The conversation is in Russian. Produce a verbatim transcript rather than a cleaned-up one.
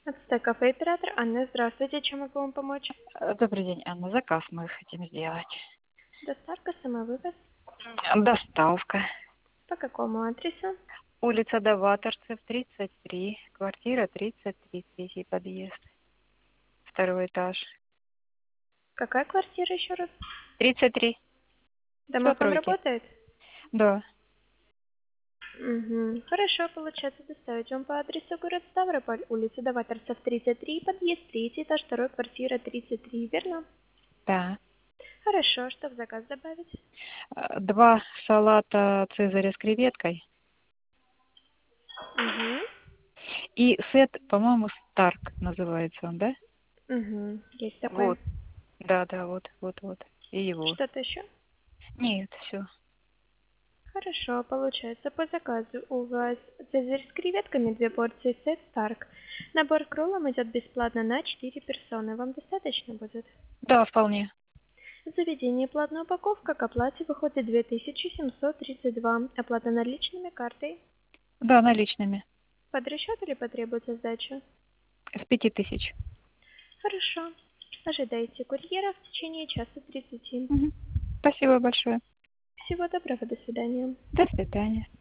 Ацтек кафе оператор Анна, здравствуйте, чем могу вам помочь? Э, Добрый день, Анна. Заказ мы хотим сделать. Доставка, самовывоз. Доставка. По какому адресу? Улица Доваторцев, тридцать три, квартира тридцать три, третий подъезд, второй этаж. Какая квартира еще раз? тридцать три. Все, Домофон тройки. работает? Да. Угу. Хорошо, получается доставить вам по адресу город Ставрополь, улица Доваторцев, тридцать три, подъезд третий, этаж второй, квартира тридцать три, верно? Да. Хорошо, что в заказ добавить? Э, Два салата Цезаря с креветкой Угу. и сет, по-моему, Старк называется он, да? Угу. Есть такой. Вот. Да, да, вот, вот, вот. И его. Что-то еще? Нет, все. Хорошо, получается по заказу у вас цезарь с креветками, две порции, сет Старк. Набор к роллам идет бесплатно на четыре персоны. Вам достаточно будет? Да, вполне. В заведении платная упаковка к оплате выходит две тысячи семьсот тридцать два. Оплата наличными картой. Да, наличными. Под расчет или потребуется сдача? С пяти тысяч. Хорошо. Ожидайте курьера в течение часа тридцати. Мгм. Спасибо большое. Всего доброго, до свидания. До свидания.